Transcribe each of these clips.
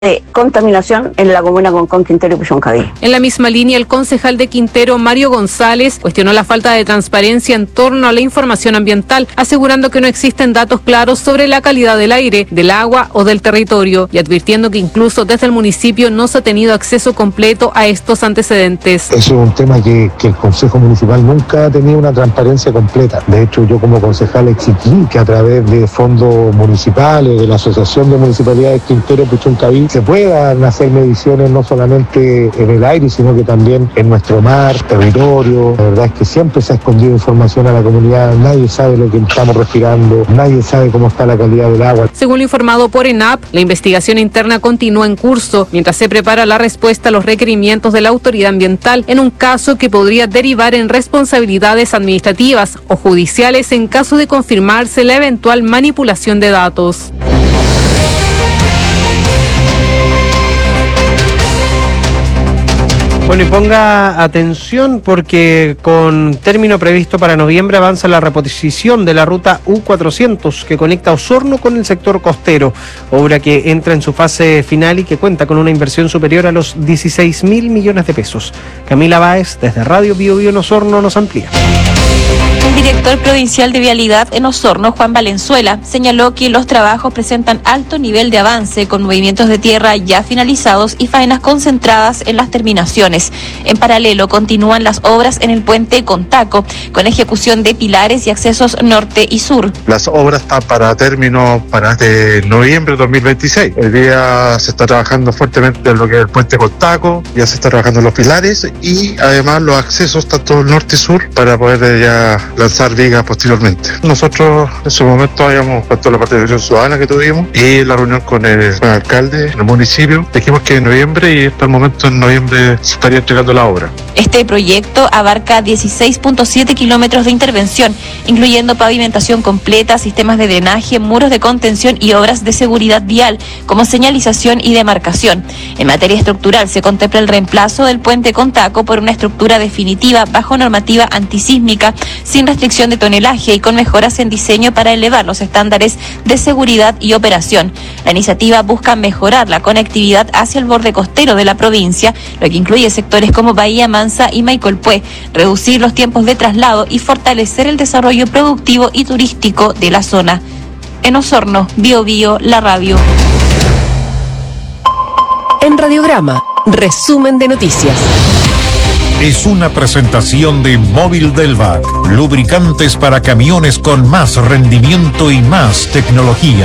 de contaminación en la comuna Concón, Quintero y Puchuncaví. En la misma línea, el concejal de Quintero, Mario González, cuestionó la falta de transparencia en torno a la información ambiental, asegurando que no existen datos claros sobre la calidad del aire, del agua o del territorio, y advirtiendo que incluso desde el municipio no se ha tenido acceso completo a estos antecedentes. Eso es un tema que el Consejo Municipal nunca ha tenido una transparencia completa. De hecho, yo como concejal exigí que a través de fondos municipales, de la Asociación de Municipalidades Quintero y Puchuncaví, se puedan hacer mediciones no solamente en el aire, sino que también en nuestro mar, territorio. La verdad es que siempre se ha escondido información a la comunidad, nadie sabe lo que estamos respirando, nadie sabe cómo está la calidad del agua. Según lo informado por ENAP, la investigación interna continúa en curso, mientras se prepara la respuesta a los requerimientos de la autoridad ambiental en un caso que podría derivar en responsabilidades administrativas o judiciales en caso de confirmarse la eventual manipulación de datos. Bueno, y ponga atención porque con término previsto para noviembre avanza la reposición de la ruta U400 que conecta Osorno con el sector costero, obra que entra en su fase final y que cuenta con una inversión superior a los 16.000 millones de pesos. Camila Báez, desde Radio Bio Bio en Osorno, nos amplía. El director provincial de Vialidad en Osorno, Juan Valenzuela, señaló que los trabajos presentan alto nivel de avance con movimientos de tierra ya finalizados y faenas concentradas en las terminaciones. En paralelo, continúan las obras en el puente Contaco, con ejecución de pilares y accesos norte y sur. Las obras están para término para este noviembre de 2026. El día se está trabajando fuertemente en lo que es el puente Contaco, ya se está trabajando en los pilares y además los accesos tanto norte y sur para poder ya lanzar vigas posteriormente. Nosotros en su momento habíamos puesto la participación ciudadana que tuvimos y la reunión con el alcalde en el municipio. Dijimos que en noviembre y hasta el momento en noviembre se estaría entregando la obra. Este proyecto abarca 16.7 kilómetros de intervención, incluyendo pavimentación completa, sistemas de drenaje, muros de contención y obras de seguridad vial, como señalización y demarcación. En materia estructural, se contempla el reemplazo del puente Contaco por una estructura definitiva bajo normativa antisísmica, sin restricción de tonelaje y con mejoras en diseño para elevar los estándares de seguridad y operación. La iniciativa busca mejorar la conectividad hacia el borde costero de la provincia, lo que incluye sectores como Bahía Mansa y Maicolpué, reducir los tiempos de traslado y fortalecer el desarrollo productivo y turístico de la zona. En Osorno, Bio Bio, la radio. En Radiograma, resumen de noticias. Es una presentación de Móvil Delvac, lubricantes para camiones con más rendimiento y más tecnología.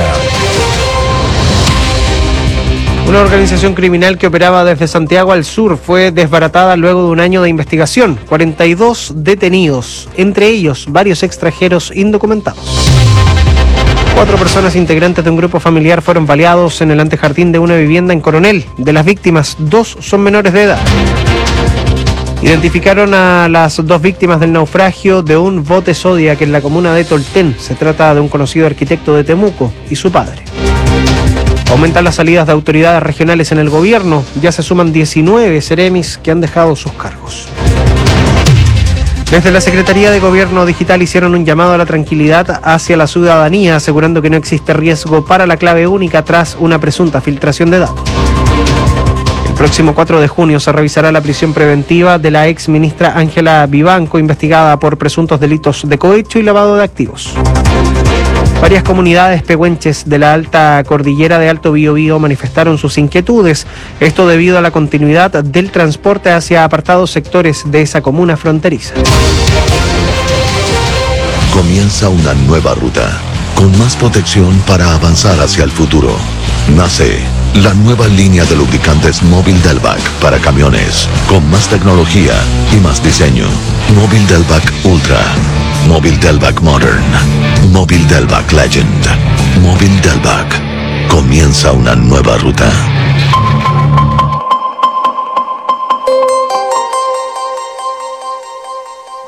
Una organización criminal que operaba desde Santiago al sur fue desbaratada luego de un año de investigación. 42 detenidos, entre ellos varios extranjeros indocumentados. 4 personas integrantes de un grupo familiar fueron baleados en el antejardín de una vivienda en Coronel. De las víctimas, 2 son menores de edad. Identificaron a las 2 víctimas del naufragio de un bote Zodiac en la comuna de Tolten. Se trata de un conocido arquitecto de Temuco y su padre. Aumentan las salidas de autoridades regionales en el gobierno. Ya se suman 19 seremis que han dejado sus cargos. Desde la Secretaría de Gobierno Digital hicieron un llamado a la tranquilidad hacia la ciudadanía, asegurando que no existe riesgo para la clave única tras una presunta filtración de datos. El próximo 4 de junio se revisará la prisión preventiva de la ex ministra Ángela Vivanco, investigada por presuntos delitos de cohecho y lavado de activos. Varias comunidades pehuenches de la alta cordillera de Alto Biobío manifestaron sus inquietudes, esto debido a la continuidad del transporte hacia apartados sectores de esa comuna fronteriza. Comienza una nueva ruta, con más protección para avanzar hacia el futuro. Nace la nueva línea de lubricantes Móvil Delvac para camiones, con más tecnología y más diseño. Móvil Delvac Ultra, Móvil Delvac Modern, Móvil Delvac Legend, Móvil Delvac. Comienza una nueva ruta.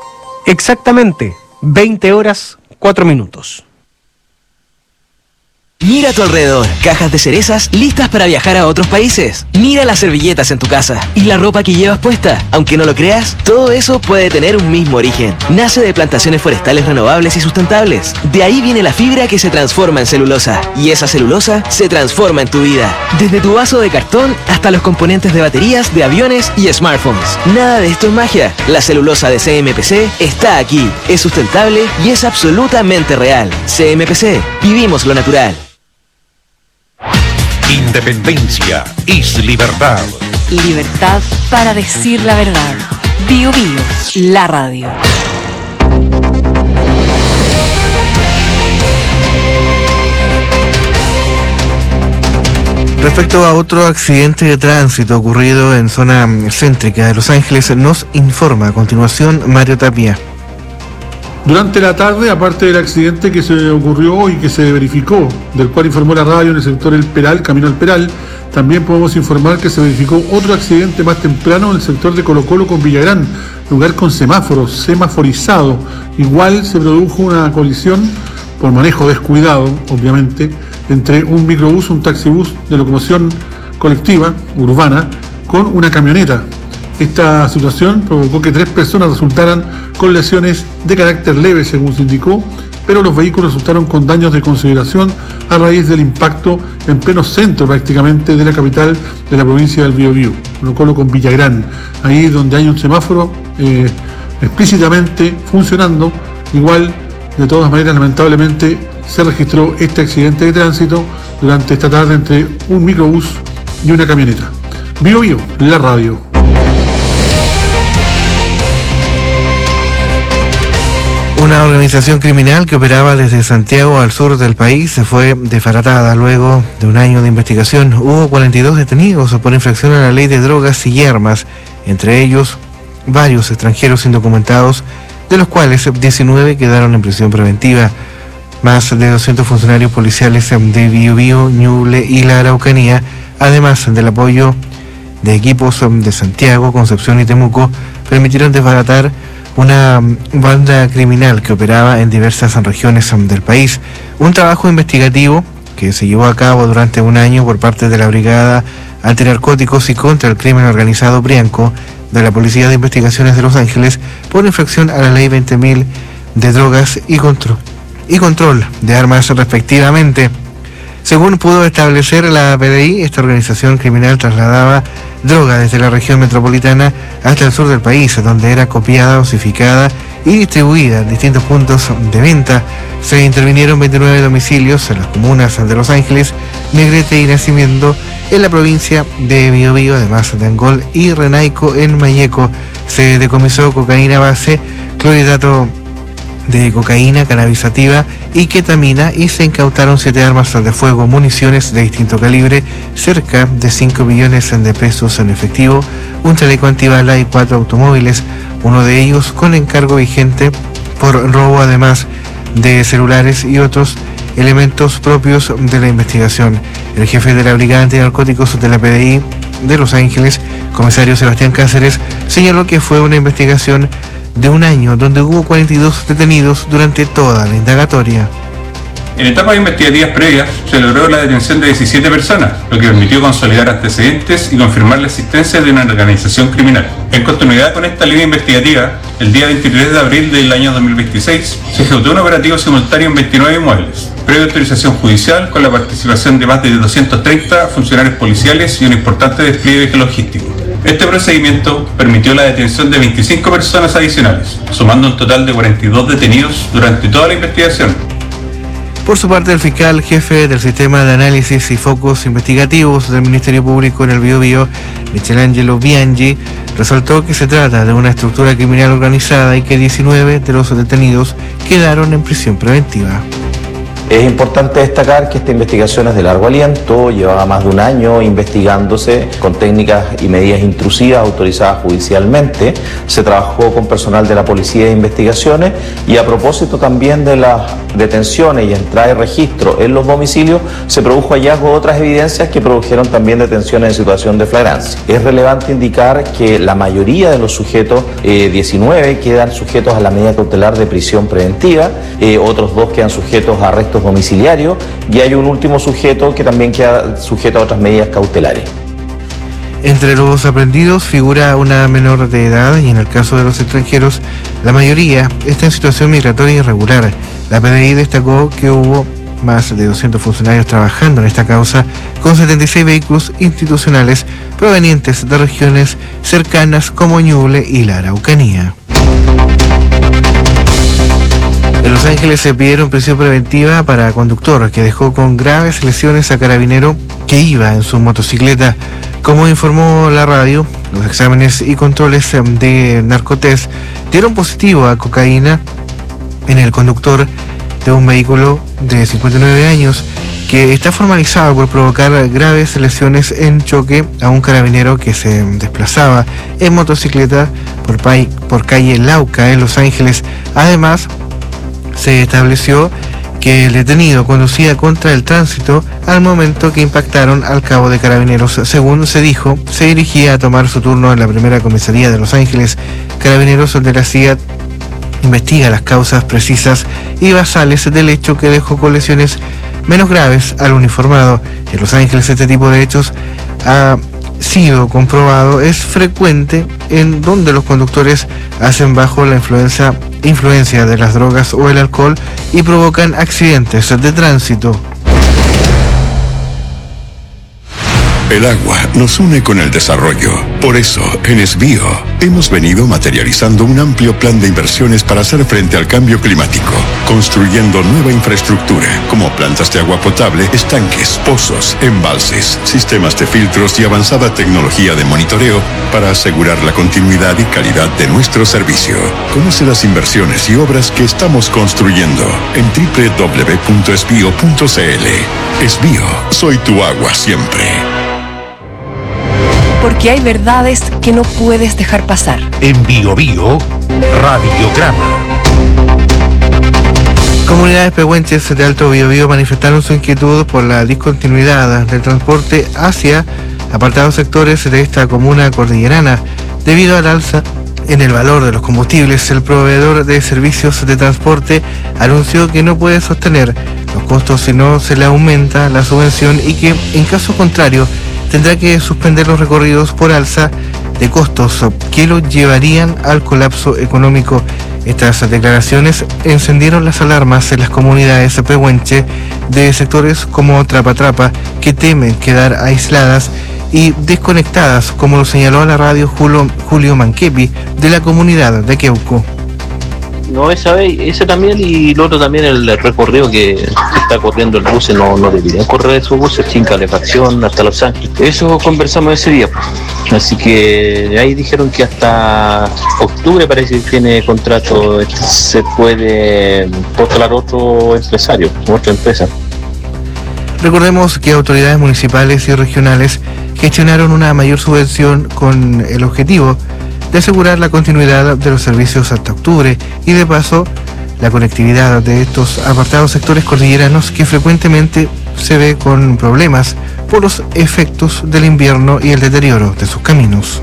Exactamente, 20 horas, 4 minutos. Mira a tu alrededor, cajas de cerezas listas para viajar a otros países. Mira las servilletas en tu casa y la ropa que llevas puesta. Aunque no lo creas, todo eso puede tener un mismo origen. Nace de plantaciones forestales renovables y sustentables. De ahí viene la fibra que se transforma en celulosa. Y esa celulosa se transforma en tu vida. Desde tu vaso de cartón hasta los componentes de baterías, de aviones y smartphones. Nada de esto es magia. La celulosa de CMPC está aquí. Es sustentable y es absolutamente real. CMPC. Vivimos lo natural. Independencia es libertad. Libertad para decir la verdad. Bio Bio, la radio. Respecto a otro accidente de tránsito ocurrido en zona céntrica de Los Ángeles, nos informa a continuación Mario Tapia. Durante la tarde, aparte del accidente que se ocurrió y que se verificó, del cual informó la radio en el sector El Peral, camino al Peral, también podemos informar que se verificó otro accidente más temprano en el sector de Colo Colo con Villagrán, lugar con semáforos, semaforizado. Igual se produjo una colisión por manejo descuidado, obviamente, entre un microbús, un taxibús de locomoción colectiva, urbana, con una camioneta. Esta situación provocó que 3 personas resultaran con lesiones de carácter leve, según se indicó, pero los vehículos resultaron con daños de consideración a raíz del impacto en pleno centro prácticamente de la capital de la provincia del Biobío, Colo Colo con Villagrán, ahí donde hay un semáforo explícitamente funcionando. Igual, de todas maneras, lamentablemente se registró este accidente de tránsito durante esta tarde entre un microbús y una camioneta. Biobío, la radio. Una organización criminal que operaba desde Santiago al sur del país se fue desbaratada luego de un año de investigación. Hubo 42 detenidos por infracción a la ley de drogas y armas, entre ellos varios extranjeros indocumentados, de los cuales 19 quedaron en prisión preventiva. Más de 200 funcionarios policiales de Biobío, Ñuble y la Araucanía, además del apoyo de equipos de Santiago, Concepción y Temuco, permitieron desbaratar una banda criminal que operaba en diversas regiones del país. Un trabajo investigativo que se llevó a cabo durante un año por parte de la Brigada Antinarcóticos y contra el Crimen Organizado Brianco de la Policía de Investigaciones de Los Ángeles por infracción a la Ley 20.000 de drogas y control de armas respectivamente. Según pudo establecer la PDI, esta organización criminal trasladaba droga desde la región metropolitana hasta el sur del país, donde era copiada, dosificada y distribuida en distintos puntos de venta. Se intervinieron 29 domicilios en las comunas de Los Ángeles, Negrete y Nacimiento en la provincia de Biobío, además de Angol y Renaico en Mayeco. Se decomisó cocaína base, clorhidrato de cocaína, cannabis sativa y ketamina, y se incautaron 7 armas de fuego, municiones de distinto calibre, cerca de 5 millones de pesos en efectivo, un chaleco antibala y 4 automóviles, uno de ellos con encargo vigente por robo, además de celulares y otros elementos propios de la investigación. El jefe de la Brigada Antinarcóticos de la PDI de Los Ángeles, comisario Sebastián Cáceres, señaló que fue una investigación de un año donde hubo 42 detenidos durante toda la indagatoria. En etapas investigativas previas se logró la detención de 17 personas, lo que permitió consolidar antecedentes y confirmar la existencia de una organización criminal. En continuidad con esta línea investigativa, el día 23 de abril del año 2026 se ejecutó un operativo simultáneo en 29 inmuebles, previa autorización judicial, con la participación de más de 230 funcionarios policiales y un importante despliegue logístico. Este procedimiento permitió la detención de 25 personas adicionales, sumando un total de 42 detenidos durante toda la investigación. Por su parte, el fiscal jefe del Sistema de Análisis y Focos Investigativos del Ministerio Público en el Biobío, Michelangelo Bianchi, resaltó que se trata de una estructura criminal organizada y que 19 de los detenidos quedaron en prisión preventiva. Es importante destacar que esta investigación es de largo aliento, llevaba más de un año investigándose con técnicas y medidas intrusivas autorizadas judicialmente. Se trabajó con personal de la Policía de Investigaciones y a propósito también de las detenciones y entrada y registro en los domicilios, se produjo hallazgo de otras evidencias que produjeron también detenciones en situación de flagrancia. Es relevante indicar que la mayoría de los sujetos, 19, quedan sujetos a la medida cautelar de prisión preventiva, otros 2 quedan sujetos a arrestos arrestos domiciliarios y hay un último sujeto que también queda sujeto a otras medidas cautelares. Entre los aprendidos figura una menor de edad y en el caso de los extranjeros, la mayoría está en situación migratoria irregular. La PDI destacó que hubo más de 200 funcionarios trabajando en esta causa, con 76 vehículos institucionales provenientes de regiones cercanas como Ñuble y la Araucanía. En Los Ángeles se pidieron prisión preventiva para conductor que dejó con graves lesiones a carabinero que iba en su motocicleta. Como informó la radio, los exámenes y controles de narcotest dieron positivo a cocaína en el conductor de un vehículo de 59 años que está formalizado por provocar graves lesiones en choque a un carabinero que se desplazaba en motocicleta por calle Lauca en Los Ángeles. Además, se estableció que el detenido conducía contra el tránsito al momento que impactaron al cabo de carabineros. Según se dijo, se dirigía a tomar su turno en la primera comisaría de Los Ángeles. Carabineros de la CIA investiga las causas precisas y basales del hecho que dejó con lesiones menos graves al uniformado. En Los Ángeles este tipo de hechos ha sido comprobado, es frecuente en donde los conductores hacen bajo la influencia de las drogas o el alcohol y provocan accidentes de tránsito. El agua nos une con el desarrollo. Por eso, en Esbío, hemos venido materializando un amplio plan de inversiones para hacer frente al cambio climático, construyendo nueva infraestructura, como plantas de agua potable, estanques, pozos, embalses, sistemas de filtros y avanzada tecnología de monitoreo para asegurar la continuidad y calidad de nuestro servicio. Conoce las inversiones y obras que estamos construyendo en www.esbio.cl. Esbío, soy tu agua siempre. Porque hay verdades que no puedes dejar pasar. En Bio Bio, Radiograma. Comunidades pehuenches de Alto Biobío manifestaron su inquietud por la discontinuidad del transporte hacia apartados sectores de esta comuna cordillerana. Debido al alza en el valor de los combustibles, el proveedor de servicios de transporte anunció que no puede sostener los costos si no se le aumenta la subvención y que, en caso contrario, tendrá que suspender los recorridos por alza de costos que lo llevarían al colapso económico. Estas declaraciones encendieron las alarmas en las comunidades pehuenche de sectores como Trapatrapa, que temen quedar aisladas y desconectadas, como lo señaló a la radio Julio Manquepi, de la comunidad de Queuco. No, ese también, y lo otro también, el recorrido que está corriendo el bus, no deberían correr esos buses sin calefacción hasta Los Ángeles. Eso conversamos ese día, pues. Así que ahí dijeron que hasta octubre parece que tiene contrato, se puede postular otro empresario, otra empresa. Recordemos que autoridades municipales y regionales gestionaron una mayor subvención con el objetivo de asegurar la continuidad de los servicios hasta octubre y de paso la conectividad de estos apartados sectores cordilleranos que frecuentemente se ve con problemas por los efectos del invierno y el deterioro de sus caminos.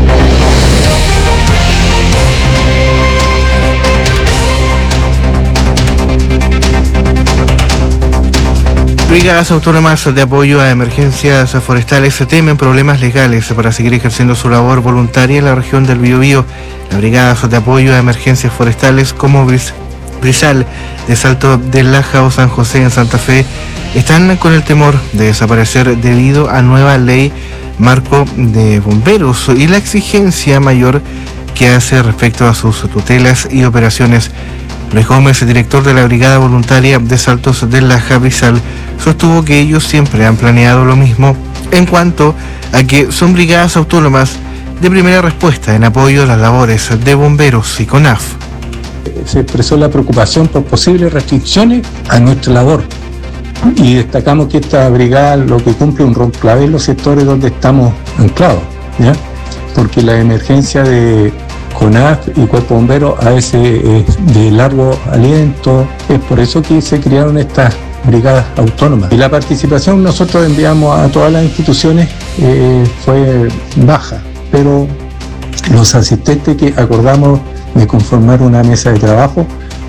Brigadas autónomas de apoyo a emergencias forestales temen problemas legales para seguir ejerciendo su labor voluntaria en la región del Biobío. Las brigadas de apoyo a emergencias forestales como Brizal de Salto del Laja o San José en Santa Fe están con el temor de desaparecer debido a nueva ley marco de bomberos y la exigencia mayor que hace respecto a sus tutelas y operaciones. Luis Gómez, director de la Brigada Voluntaria de Saltos del Laja Brizal, sostuvo que ellos siempre han planeado lo mismo en cuanto a que son brigadas autónomas de primera respuesta en apoyo a las labores de bomberos y CONAF. Se expresó la preocupación por posibles restricciones a nuestra labor y destacamos que esta brigada lo que cumple un rol clave en los sectores donde estamos anclados, ¿ya? Porque la emergencia de CONAF y Cuerpo Bombero a veces es de largo aliento, es por eso que se crearon estas brigadas autónomas. Y la participación nosotros enviamos a todas las instituciones fue baja, pero los asistentes que acordamos de conformar una mesa de trabajo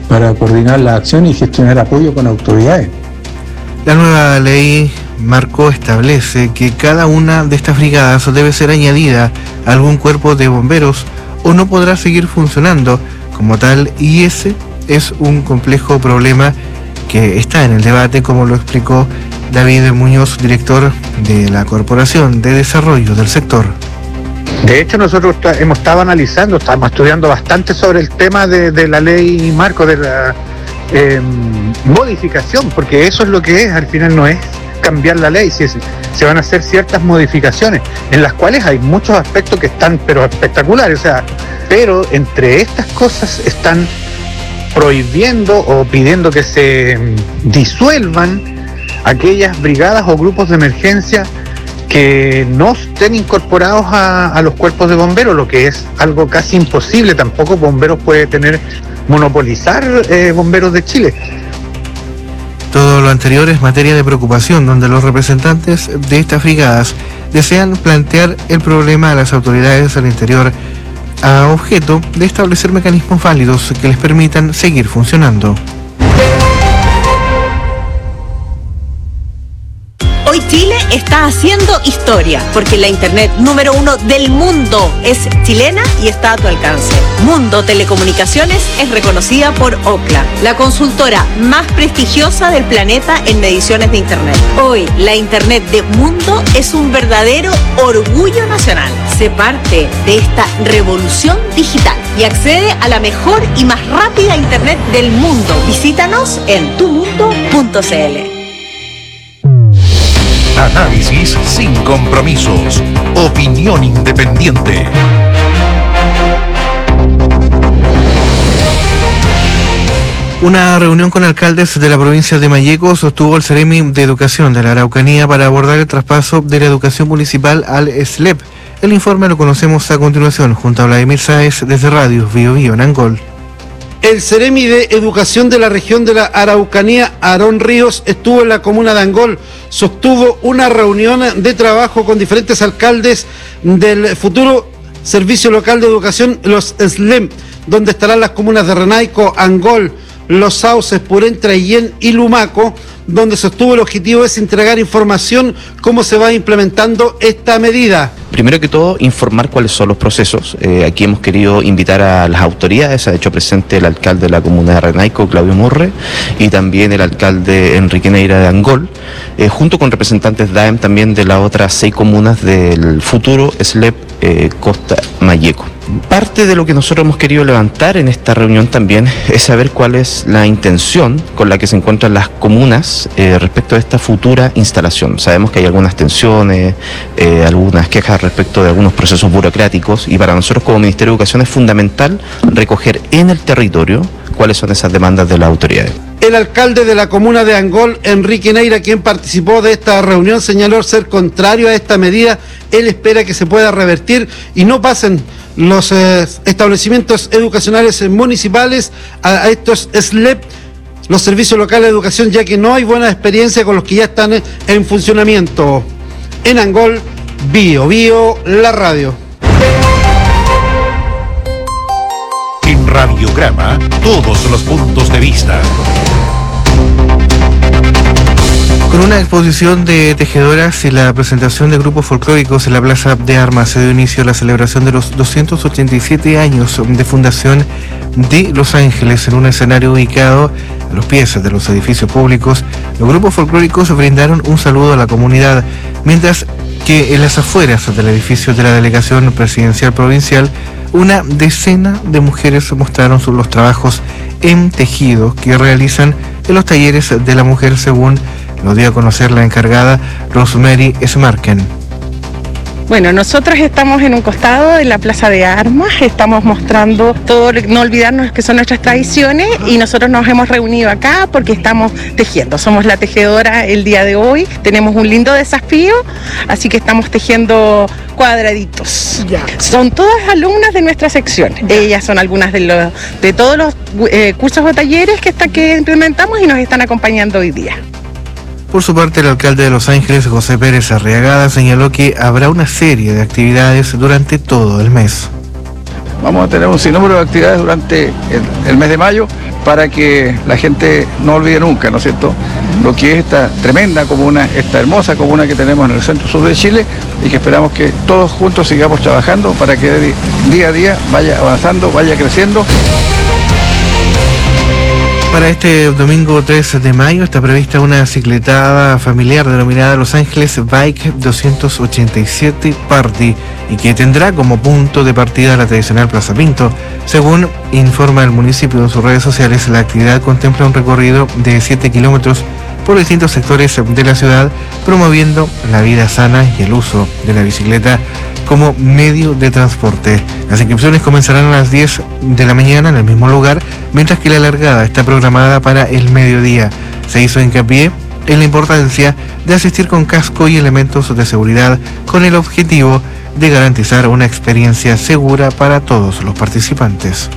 para coordinar las acciones y gestionar apoyo con autoridades. La nueva ley marco establece que cada una de estas brigadas debe ser añadida a algún cuerpo de bomberos o no podrá seguir funcionando como tal, y ese es un complejo problema que está en el debate, como lo explicó David Muñoz, director de la Corporación de Desarrollo del Sector. De hecho, nosotros hemos estado analizando, estamos estudiando bastante sobre el tema de la ley marco, de la modificación, porque eso es lo que es, al final no es cambiar la ley, se van a hacer ciertas modificaciones, en las cuales hay muchos aspectos que están pero espectaculares, pero entre estas cosas están prohibiendo o pidiendo que se disuelvan aquellas brigadas o grupos de emergencia que no estén incorporados a los cuerpos de bomberos, lo que es algo casi imposible. Tampoco Bomberos puede monopolizar Bomberos de Chile. Todo lo anterior es materia de preocupación, donde los representantes de estas brigadas desean plantear el problema a las autoridades al interior a objeto de establecer mecanismos válidos que les permitan seguir funcionando. Hoy Chile está haciendo historia, porque la internet número 1 del mundo es chilena y está a tu alcance. Mundo Telecomunicaciones es reconocida por Ookla, la consultora más prestigiosa del planeta en mediciones de internet. Hoy, la internet de Mundo es un verdadero orgullo nacional. Sé parte de esta revolución digital y accede a la mejor y más rápida internet del mundo. Visítanos en tumundo.cl. Análisis sin compromisos. Opinión independiente. Una reunión con alcaldes de la provincia de Malleco sostuvo el Ceremi de Educación de la Araucanía para abordar el traspaso de la educación municipal al SLEP. El informe lo conocemos a continuación junto a Vladimir Sáez desde Radio Bio Bio en Angol. El Ceremi de Educación de la región de la Araucanía, Aarón Ríos, estuvo en la comuna de Angol, sostuvo una reunión de trabajo con diferentes alcaldes del futuro Servicio Local de Educación, los SLEM, donde estarán las comunas de Renaico, Angol, Los Sauces, Purén, Traillén y Lumaco, donde sostuvo el objetivo es entregar información cómo se va implementando esta medida. Primero que todo, informar cuáles son los procesos. Aquí hemos querido invitar a las autoridades, ha hecho presente el alcalde de la comuna de Renaico, Claudio Murre, y también el alcalde Enrique Neira de Angol, junto con representantes DAEM también de las otras 6 comunas del futuro SLEP Costa Malleco. Parte de lo que nosotros hemos querido levantar en esta reunión también es saber cuál es la intención con la que se encuentran las comunas respecto a esta futura instalación. Sabemos que hay algunas tensiones, algunas quejas respecto de algunos procesos burocráticos, y para nosotros como Ministerio de Educación es fundamental recoger en el territorio cuáles son esas demandas de las autoridades. El alcalde de la comuna de Angol, Enrique Neira, quien participó de esta reunión, señaló ser contrario a esta medida. Él espera que se pueda revertir y no pasen los establecimientos educacionales municipales a estos SLEP, los servicios locales de educación, ya que no hay buena experiencia con los que ya están en funcionamiento. En Angol, Bio Bio, la radio. En Radiograma, todos los puntos de vista. Con una exposición de tejedoras y la presentación de grupos folclóricos en la Plaza de Armas se dio inicio a la celebración de los 287 años de fundación de Los Ángeles en un escenario ubicado a los pies de los edificios públicos. Los grupos folclóricos brindaron un saludo a la comunidad, mientras que en las afueras del edificio de la Delegación Presidencial Provincial una decena de mujeres mostraron los trabajos en tejido que realizan en los talleres de la mujer, según lo dio a conocer la encargada Rosemary Smarken. Bueno, nosotros estamos en un costado de la Plaza de Armas, estamos mostrando todo, no olvidarnos que son nuestras tradiciones, y nosotros nos hemos reunido acá porque estamos tejiendo. Somos la tejedora el día de hoy, tenemos un lindo desafío, así que estamos tejiendo cuadraditos. Ya. Son todas alumnas de nuestra sección. Ya. Ellas son algunas de todos los cursos o talleres que implementamos y nos están acompañando hoy día. Por su parte, el alcalde de Los Ángeles, José Pérez Arriagada, señaló que habrá una serie de actividades durante todo el mes. Vamos a tener un sinnúmero de actividades durante el mes de mayo para que la gente no olvide nunca, ¿no es cierto?, lo que es esta tremenda comuna, esta hermosa comuna que tenemos en el centro sur de Chile, y que esperamos que todos juntos sigamos trabajando para que día a día vaya avanzando, vaya creciendo. Para este domingo 3 de mayo está prevista una cicletada familiar denominada Los Ángeles Bike 287 Party y que tendrá como punto de partida la tradicional Plaza Pinto. Según informa el municipio en sus redes sociales, la actividad contempla un recorrido de 7 kilómetros por distintos sectores de la ciudad, promoviendo la vida sana y el uso de la bicicleta como medio de transporte. Las inscripciones comenzarán a las 10 de la mañana en el mismo lugar, mientras que la largada está programada para el mediodía. Se hizo hincapié en la importancia de asistir con casco y elementos de seguridad con el objetivo de garantizar una experiencia segura para todos los participantes.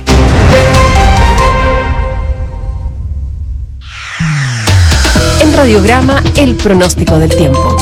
En Radiograma, el pronóstico del tiempo.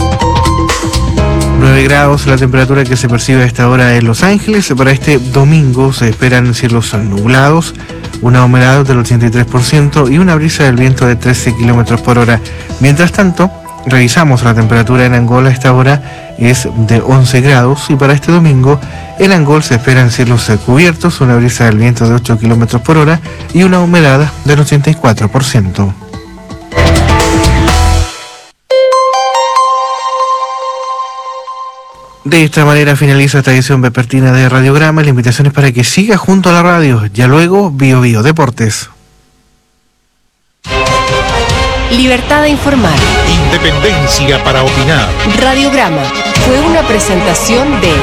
9 grados la temperatura que se percibe a esta hora en Los Ángeles. Para este domingo se esperan cielos nublados, una humedad del 83% y una brisa del viento de 13 kilómetros por hora. Mientras tanto, revisamos la temperatura en Angola a esta hora es de 11 grados y para este domingo en Angol se esperan cielos cubiertos, una brisa del viento de 8 kilómetros por hora y una humedad del 84%. De esta manera finaliza esta edición vespertina de Radiograma. La invitación es para que siga junto a la radio. Ya luego, Bio Bio Deportes. Libertad de informar. Independencia para opinar. Radiograma fue una presentación de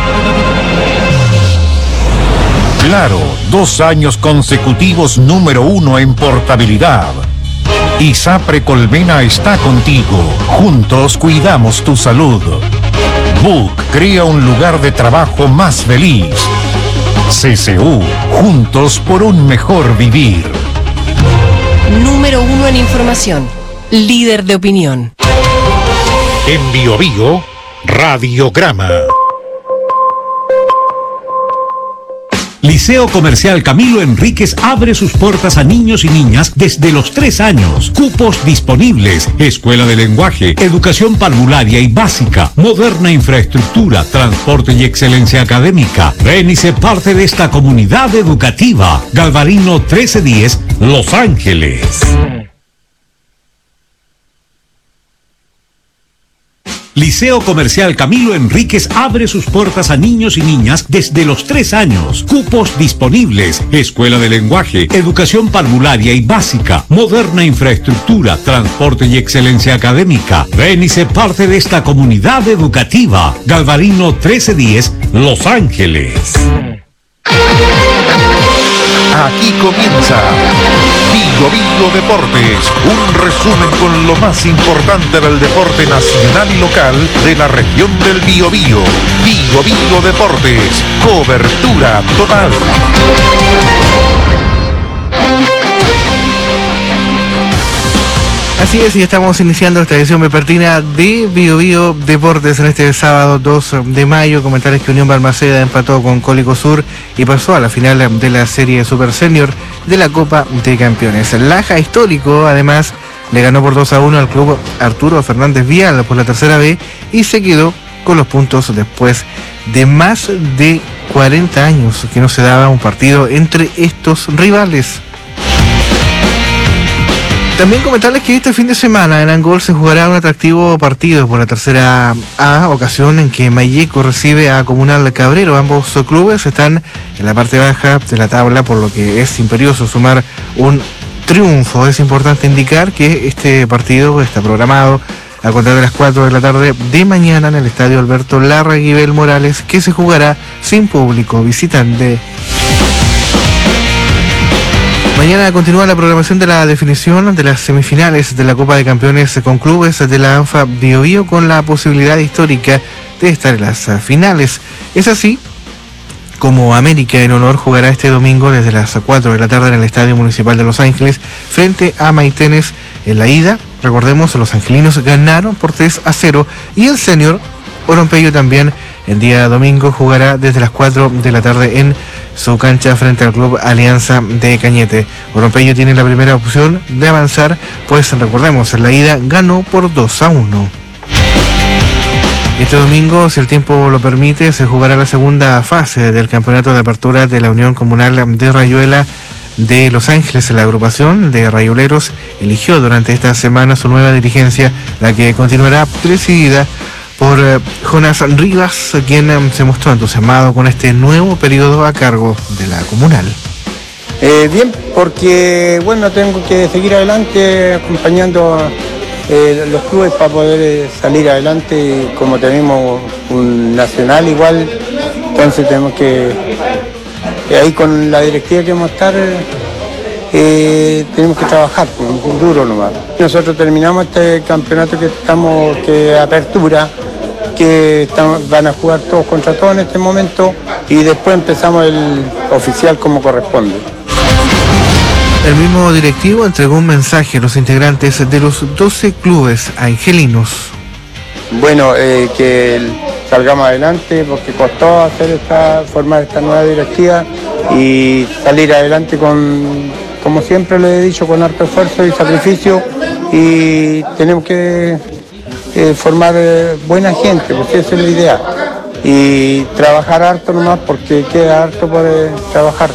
Claro, 2 años consecutivos número 1 en portabilidad. ISAPRE Colmena está contigo. Juntos cuidamos tu salud. BUC crea un lugar de trabajo más feliz. CCU, juntos por un mejor vivir. Número 1 en información. Líder de opinión. En Bio Bio, Radiograma. Liceo Comercial Camilo Enríquez abre sus puertas a niños y niñas desde los 3 años. Cupos disponibles. Escuela de lenguaje, educación parvularia y básica, moderna infraestructura, transporte y excelencia académica. Ven y sé parte de esta comunidad educativa. Galvarino 1310, Los Ángeles. Liceo Comercial Camilo Enríquez abre sus puertas a niños y niñas desde los 3 años. Cupos disponibles. Escuela de lenguaje, educación parvularia y básica, moderna infraestructura, transporte y excelencia académica. Ven y sé parte de esta comunidad educativa. Galvarino 1310, Los Ángeles. Aquí comienza Bio Bio Deportes, un resumen con lo más importante del deporte nacional y local de la región del Biobío. Bio Bio Deportes, cobertura total. Así es, y estamos iniciando esta edición vespertina de Bio Bio Deportes en este sábado 2 de mayo. Comentarles que Unión Balmaceda empató con Cólico Sur y pasó a la final de la serie Super Senior de la Copa de Campeones. Laja Histórico, además, le ganó por 2-1 al club Arturo Fernández Vial por la tercera B y se quedó con los puntos después de más de 40 años que no se daba un partido entre estos rivales. También comentarles que este fin de semana en Angol se jugará un atractivo partido por la tercera A, ocasión en que Mayeco recibe a Comunal Cabrero. Ambos clubes están en la parte baja de la tabla, por lo que es imperioso sumar un triunfo. Es importante indicar que este partido está programado a contar de las 4 de la tarde de mañana en el estadio Alberto Larraguibel Morales, que se jugará sin público visitante. Mañana continúa la programación de la definición de las semifinales de la Copa de Campeones con clubes de la ANFA Bio Bio, con la posibilidad histórica de estar en las finales. Es así como América en Honor jugará este domingo desde las 4 de la tarde en el Estadio Municipal de Los Ángeles frente a Maitenes en la ida. Recordemos, los angelinos ganaron por 3-0 y el senior Orompeyo también el día domingo jugará desde las 4 de la tarde en su cancha frente al Club Alianza de Cañete. Oropello tiene la primera opción de avanzar, pues recordemos, en la ida ganó por 2-1. Este domingo, si el tiempo lo permite, se jugará la segunda fase del campeonato de apertura de la Unión Comunal de Rayuela de Los Ángeles. La agrupación de rayoleros eligió durante esta semana su nueva dirigencia, la que continuará presidida por Jonas Rivas, quien se mostró entusiasmado con este nuevo periodo a cargo de la comunal. Bien, porque bueno, tengo que seguir adelante acompañando los clubes para poder salir adelante. Como tenemos un nacional igual, entonces tenemos que ahí con la directiva que vamos a estar, tenemos que trabajar duro nomás. Nosotros terminamos este campeonato que apertura, van a jugar todos contra todos en este momento, y después empezamos el oficial como corresponde. El mismo directivo entregó un mensaje a los integrantes de los 12 clubes angelinos. Bueno, que salgamos adelante porque costó formar esta nueva directiva y salir adelante como siempre lo he dicho, con harto esfuerzo y sacrificio, y tenemos que formar buena gente, porque esa es la idea, y trabajar harto nomás porque queda harto por trabajar.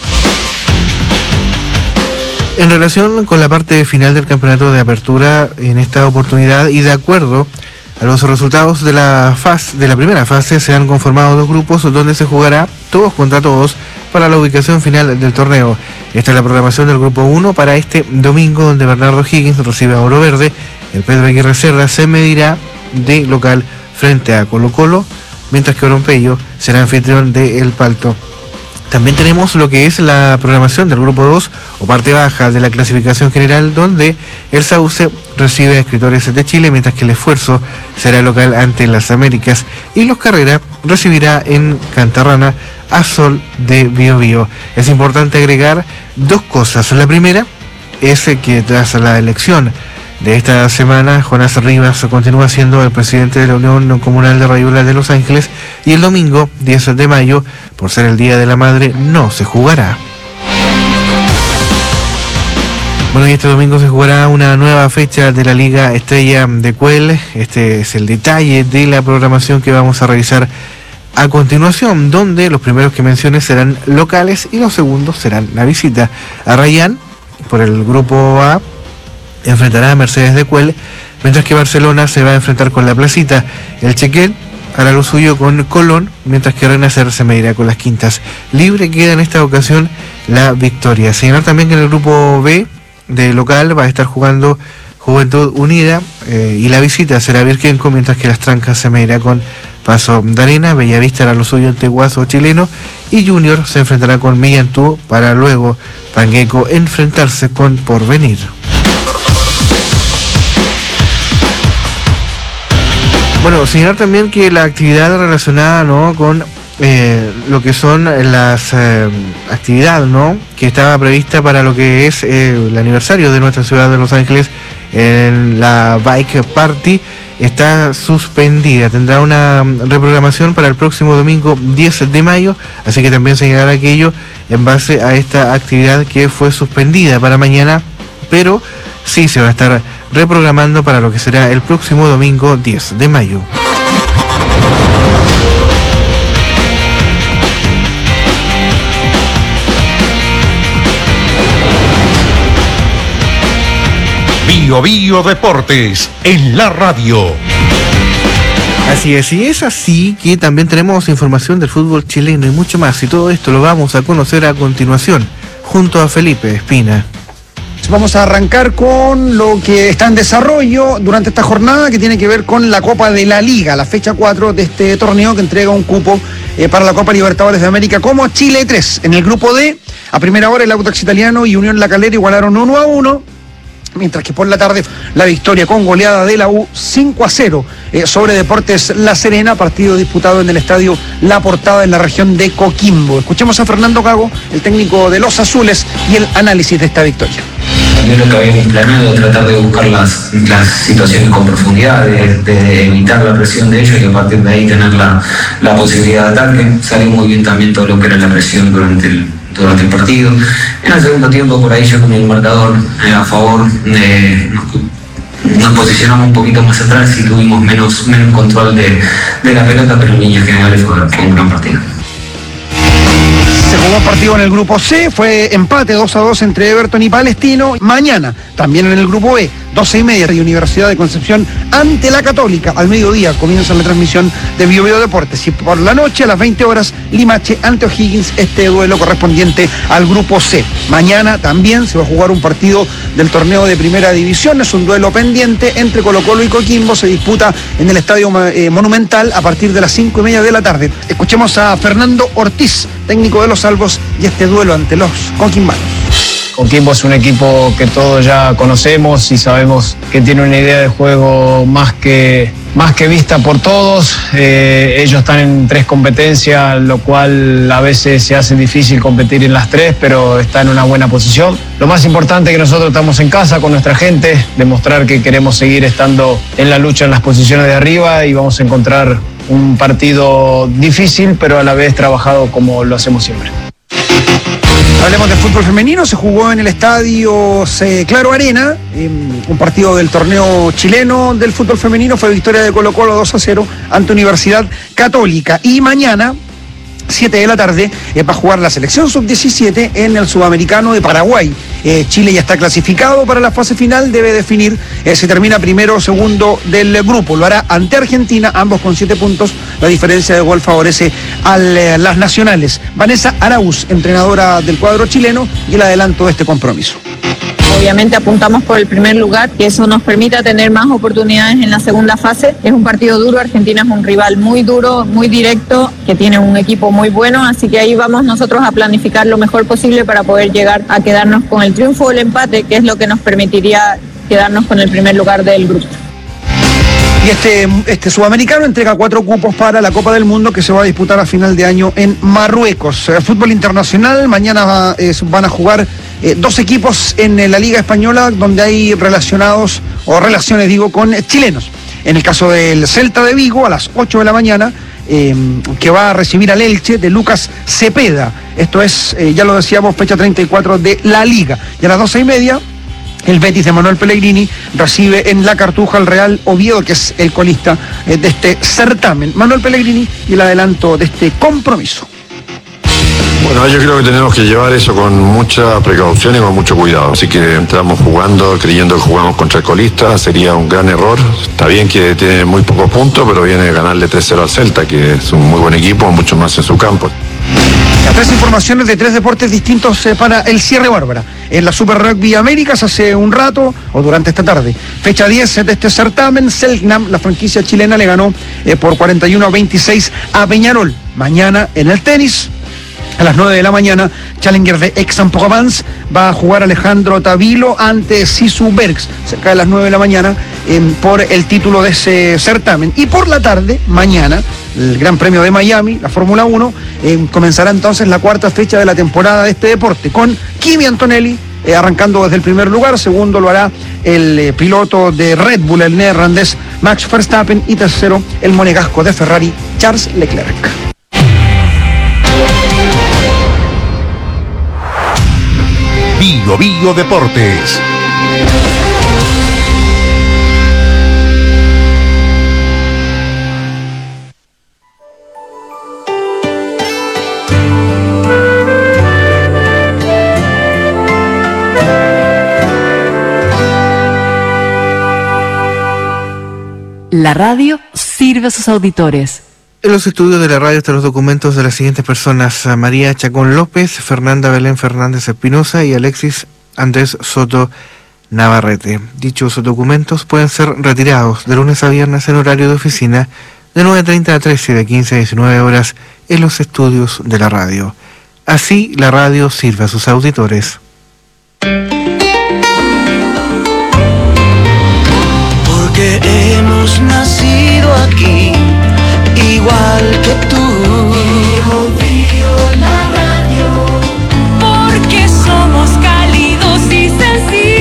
En relación con la parte final del campeonato de apertura en esta oportunidad y de acuerdo a los resultados de la primera fase, se han conformado dos grupos donde se jugará todos contra todos para la ubicación final del torneo. Esta es la programación del grupo 1 para este domingo, donde Bernardo Higgins recibe a Oro Verde. El Pedro Aguirre Cerda se medirá de local frente a Colo Colo, mientras que Oropello será anfitrión de El Palto. También tenemos lo que es la programación del grupo 2 o parte baja de la clasificación general, donde el Sauce recibe a Escritores de Chile, mientras que el Esfuerzo será local ante las Américas, y Los Carrera recibirá en Cantarrana a Sol de Biobío. Es importante agregar dos cosas. La primera es que tras la elección de esta semana, Jonas Rivas continúa siendo el presidente de la Unión Comunal de Rayuela de Los Ángeles, y el domingo 10 de mayo, por ser el Día de la Madre, no se jugará. Bueno, y este domingo se jugará una nueva fecha de la Liga Estrella de Cuel. Este es el detalle de la programación que vamos a revisar a continuación, donde los primeros que mencione serán locales y los segundos serán la visita. Arrayán, por el grupo A, enfrentará a Mercedes de Cuel, mientras que Barcelona se va a enfrentar con La Placita. El Chequel hará lo suyo con Colón, mientras que Renacer se medirá con Las Quintas. Libre queda en esta ocasión la victoria. Señalar también que en el grupo B de local va a estar jugando Juventud Unida, y la visita será Virquenco, mientras que Las Trancas se medirá con Paso de Arena. Bellavista hará lo suyo ante Guaso Chileno, y Junior se enfrentará con Millantú, para luego Pangueco enfrentarse con Porvenir. Bueno, señalar también que la actividad relacionada, ¿no?, con lo que son las actividades, ¿no?, que estaba prevista para lo que es el aniversario de nuestra ciudad de Los Ángeles, en la Bike Party, está suspendida. Tendrá una reprogramación para el próximo domingo 10 de mayo, así que también señalar aquello en base a esta actividad que fue suspendida para mañana, pero sí se va a estar reprogramando para lo que será el próximo domingo 10 de mayo. Bio Bio Deportes en la radio. Así es, y es así que también tenemos información del fútbol chileno y mucho más, y todo esto lo vamos a conocer a continuación junto a Felipe Espina. Vamos a arrancar con lo que está en desarrollo durante esta jornada, que tiene que ver con la Copa de la Liga, la fecha 4 de este torneo, que entrega un cupo para la Copa Libertadores de América como Chile 3. En el grupo D, a primera hora, el Audax Italiano y Unión La Calera igualaron 1-1. Mientras que por la tarde la victoria con goleada de la U 5-0 sobre Deportes La Serena, partido disputado en el estadio La Portada en la región de Coquimbo. Escuchemos a Fernando Gago, el técnico de los Azules, y el análisis de esta victoria. También lo que habíamos planeado, tratar de buscar las situaciones con profundidad, de evitar la presión de ellos y a partir de ahí tener la posibilidad de ataque. Salió muy bien también todo lo que era la presión durante el partido. En el segundo tiempo, por ahí ya con el marcador a favor, nos posicionamos un poquito más atrás y tuvimos menos control de la pelota, pero en líneas generales fue un gran partido. Se jugó un partido en el grupo C, fue empate 2-2 entre Everton y Palestino. Mañana, también en el grupo B, 12:30 de Universidad de Concepción ante la Católica. Al mediodía comienza la transmisión de Bio Bio Deportes. Y por la noche, a las 20 horas, Limache ante O'Higgins, este duelo correspondiente al grupo C. Mañana también se va a jugar un partido del torneo de Primera División. Es un duelo pendiente entre Colo-Colo y Coquimbo. Se disputa en el Estadio Monumental a partir de las 5:30 de la tarde. Escuchemos a Fernando Ortiz, técnico de los Salvos, y este duelo ante los coquimbanos. Coquimbo es un equipo que todos ya conocemos y sabemos que tiene una idea de juego más que vista por todos. Ellos están en 3 competencias, lo cual a veces se hace difícil competir en las 3, pero está en una buena posición. Lo más importante es que nosotros estamos en casa con nuestra gente, demostrar que queremos seguir estando en la lucha en las posiciones de arriba y vamos a encontrar un partido difícil, pero a la vez trabajado como lo hacemos siempre. Hablemos del fútbol femenino. Se jugó en el estadio Claro Arena, un partido del torneo chileno del fútbol femenino. Fue victoria de Colo-Colo 2-0 ante Universidad Católica. Y mañana, 7 de la tarde, va a jugar la selección sub-17 en el Sudamericano de Paraguay. Chile ya está clasificado para la fase final, debe definir si termina primero o segundo del grupo. Lo hará ante Argentina, ambos con 7 puntos. La diferencia de gol favorece a las nacionales. Vanessa Araúz, entrenadora del cuadro chileno, y el adelanto de este compromiso. Obviamente apuntamos por el primer lugar, que eso nos permita tener más oportunidades en la segunda fase. Es un partido duro, Argentina es un rival muy duro, muy directo, que tiene un equipo muy bueno, así que ahí vamos nosotros a planificar lo mejor posible para poder llegar a quedarnos con el triunfo o el empate, que es lo que nos permitiría quedarnos con el primer lugar del grupo. Y este sudamericano entrega 4 cupos para la Copa del Mundo que se va a disputar a final de año en Marruecos. Fútbol internacional, mañana van a jugar 2 equipos en la Liga Española donde hay relaciones con chilenos. En el caso del Celta de Vigo, a las 8 de la mañana, que va a recibir al Elche de Lucas Cepeda. Esto es, ya lo decíamos, fecha 34 de la Liga. Y a las 12:30, el Betis de Manuel Pellegrini recibe en la Cartuja al Real Oviedo, que es el colista de este certamen. Manuel Pellegrini y el adelanto de este compromiso. Bueno, yo creo que tenemos que llevar eso con mucha precaución y con mucho cuidado. Así que entramos jugando, creyendo que jugamos contra el colista, sería un gran error. Está bien que tiene muy pocos puntos, pero viene a ganarle 3-0 al Celta, que es un muy buen equipo, mucho más en su campo. 3 informaciones de 3 deportes distintos para el cierre, Bárbara. En la Super Rugby Américas hace un rato, o durante esta tarde, fecha 10 de este certamen, Selknam, la franquicia chilena, le ganó por 41-26 a Peñarol. Mañana en el tenis, a las 9 de la mañana, Challenger de Aix-en-Provence va a jugar Alejandro Tavilo ante Sisu Bergs, cerca de las 9 de la mañana, por el título de ese certamen. Y por la tarde, mañana, el Gran Premio de Miami, la Fórmula 1, comenzará entonces la 4ª fecha de la temporada de este deporte, con Kimi Antonelli arrancando desde el primer lugar. Segundo lo hará el piloto de Red Bull, el neerlandés Max Verstappen, y tercero el monegasco de Ferrari, Charles Leclerc. Bio Bio Deportes. La radio sirve a sus auditores. En los estudios de la radio están los documentos de las siguientes personas: María Chacón López, Fernanda Belén Fernández Espinosa y Alexis Andrés Soto Navarrete. Dichos documentos pueden ser retirados de lunes a viernes en horario de oficina de 9:30 a 13 y de 15 a 19 horas en los estudios de la radio. Así, la radio sirve a sus auditores. Porque hemos nacido aquí, igual que tú. Bio, Bio, la radio. Porque somos cálidos y sencillos.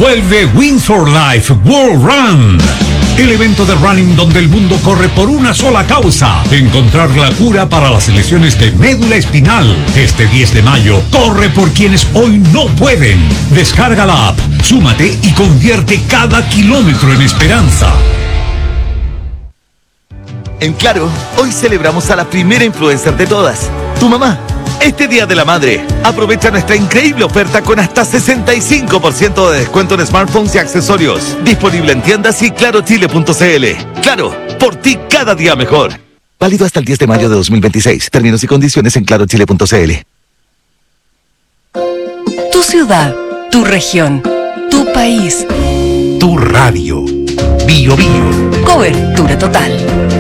Vuelve Win for Life World Run. El evento de running donde el mundo corre por una sola causa: encontrar la cura para las lesiones de médula espinal. Este 10 de mayo, corre por quienes hoy no pueden. Descarga la app, súmate y convierte cada kilómetro en esperanza. En Claro, hoy celebramos a la primera influencer de todas, tu mamá. Este Día de la Madre, aprovecha nuestra increíble oferta con hasta 65% de descuento en smartphones y accesorios. Disponible en tiendas y clarochile.cl. Claro, por ti cada día mejor. Válido hasta el 10 de mayo de 2026. Términos y condiciones en clarochile.cl. Tu ciudad, tu región, tu país. Tu radio. Bio Bio. Cobertura total.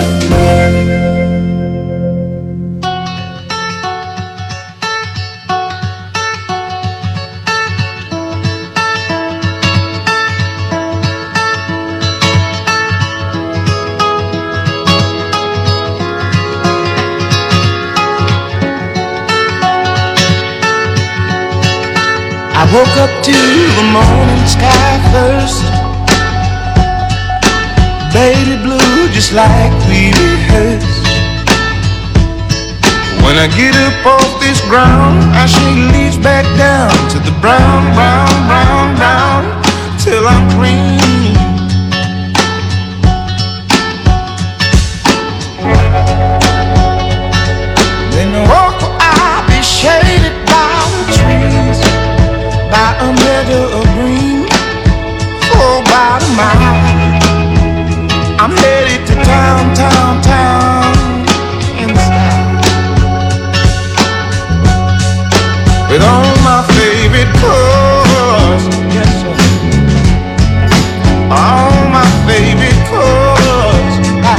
I woke up to the morning sky first, baby blue just like we rehearsed. When I get up off this ground, I shake leaves back down to the brown, brown, brown, brown, till I'm green. Then I walk where I'll be shaded by the trees, by a meadow of green, for about a mile. I'm headed to town, town, town, in style, with all my favorite colors, yes sir, all my favorite colors,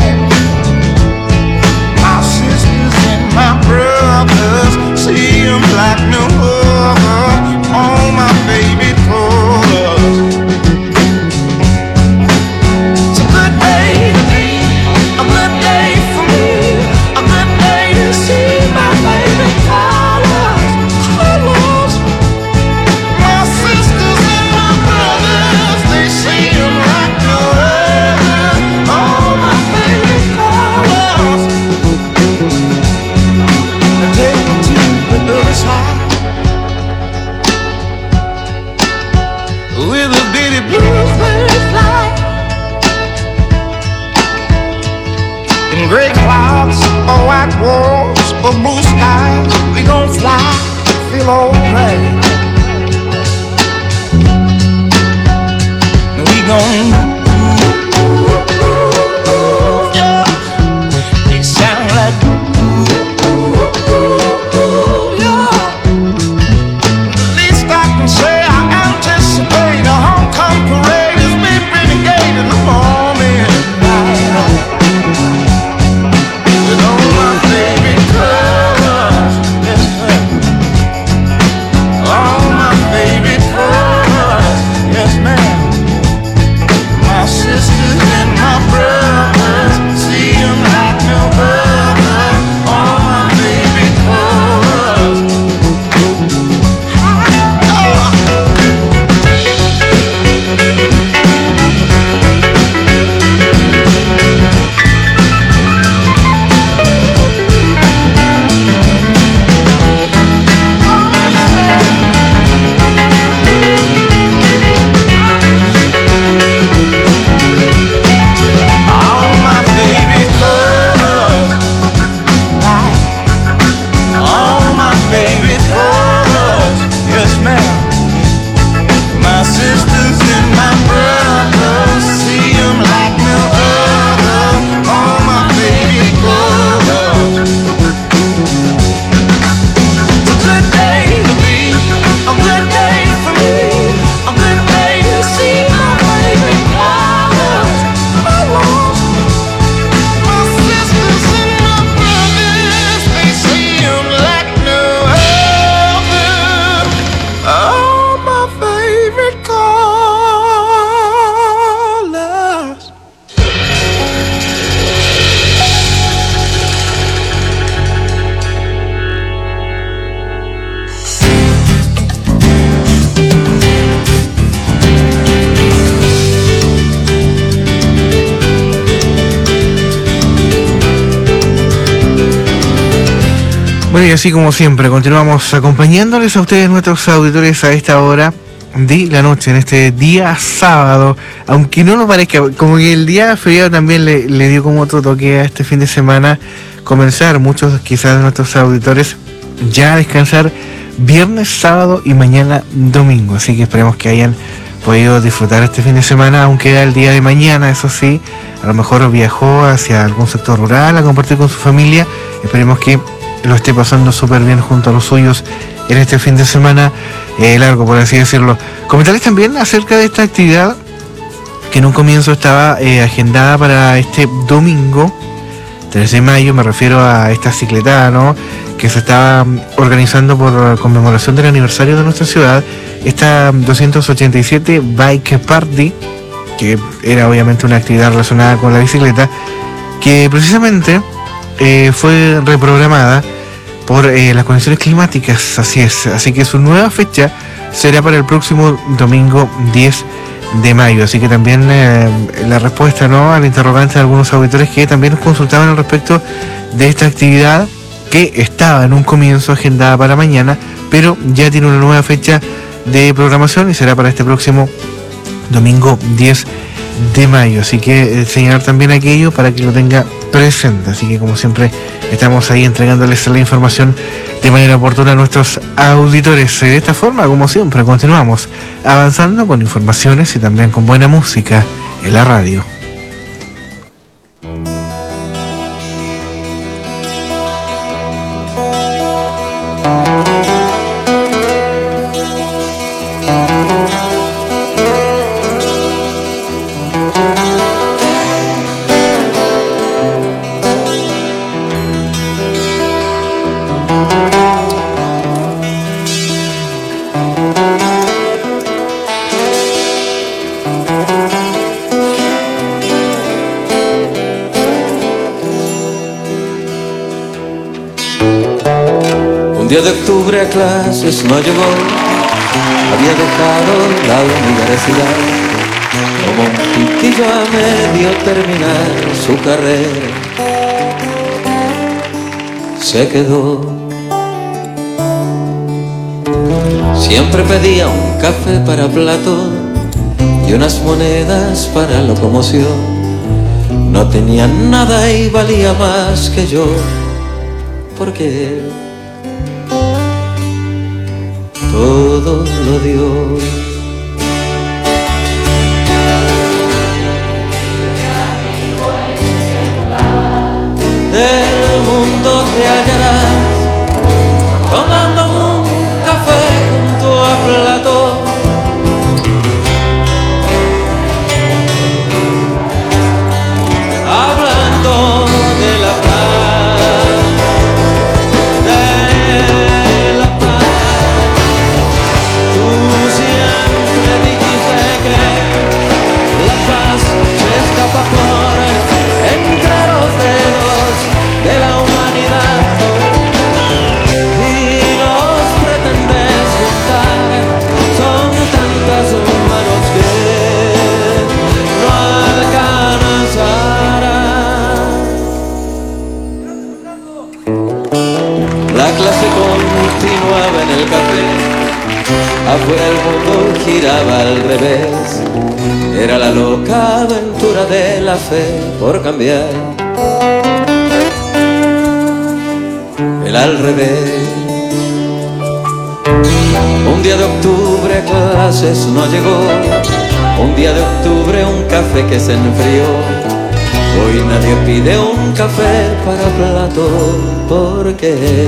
my sisters and my brothers, see them like no other, all my favorite colors. It's a good day to be, a good day for me, a good day to see my favorite colors, colors. My sisters and my brothers, they see them like no other, all my favorite colors. Now take me to the other side, with a bitty bluebird fly, in gray clouds or white walls or blue skies, we gon' fly, feel alright. We gon' yeah, they sound like yeah. Least I can say I anticipate a homecoming parade as we renegade in the morning light, with all my favorite colors, yes sir, all my favorite colors, yes ma'am, Bueno, y así como siempre, continuamos acompañándoles a ustedes, nuestros auditores, a esta hora de la noche, en este día sábado, aunque no nos parezca, como que el día feriado también le dio como otro toque a este fin de semana, comenzar muchos quizás de nuestros auditores ya a descansar viernes, sábado y mañana domingo, así que esperemos que hayan podido disfrutar este fin de semana, aunque era el día de mañana, eso sí, a lo mejor viajó hacia algún sector rural a compartir con su familia, esperemos que lo esté pasando súper bien junto a los suyos en este fin de semana largo, por así decirlo. Comentarles también acerca de esta actividad que en un comienzo estaba agendada para este domingo 3 de mayo, me refiero a esta cicletada, ¿no?, que se estaba organizando por conmemoración del aniversario de nuestra ciudad, esta 287 Bike Party, que era obviamente una actividad relacionada con la bicicleta, que precisamente fue reprogramada por las condiciones climáticas, así es, así que su nueva fecha será para el próximo domingo 10 de mayo, así que también la respuesta, ¿no?, al interrogante de algunos auditores que también nos consultaban al respecto de esta actividad que estaba en un comienzo agendada para mañana, pero ya tiene una nueva fecha de programación y será para este próximo domingo 10 de mayo, así que señalar también aquello para que lo tenga presente, así que como siempre estamos ahí entregándoles la información de manera oportuna a nuestros auditores. De esta forma, como siempre, continuamos avanzando con informaciones y también con buena música en la radio. Día de octubre a clases no llegó, había dejado la universidad, como un piquillo a medio terminar su carrera, se quedó. Siempre pedía un café para plato y unas monedas para locomoción, no tenía nada y valía más que yo, porque él todo lo dio. Del mundo te hallarás tomando un café junto a Platón, hablando de la paz, de la paz. Tú siempre dijiste que la paz se escapa por entre los dedos de la humanidad y los pretendes juntar. Son tantas manos que no alcanzarán. La clase continuaba en el café, afuera el mundo giraba al revés, era la loca aventura de la fe por cambiar el al revés. Un día de octubre clases no llegó, un día de octubre un café que se enfrió, hoy nadie pide un café para Platón porque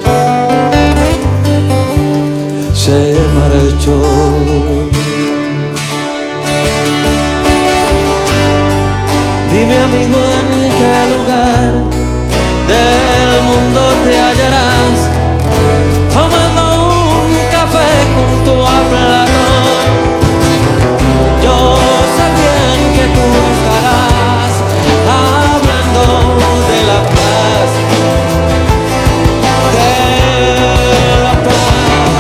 se marchó. Dime amigo en qué lugar del mundo te hallarás tomando un café junto a Platón. Yo sé bien que tú estarás hablando de la paz, de la paz.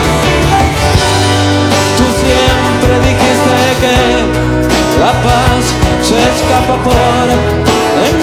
Tú siempre dijiste que la paz se escapa por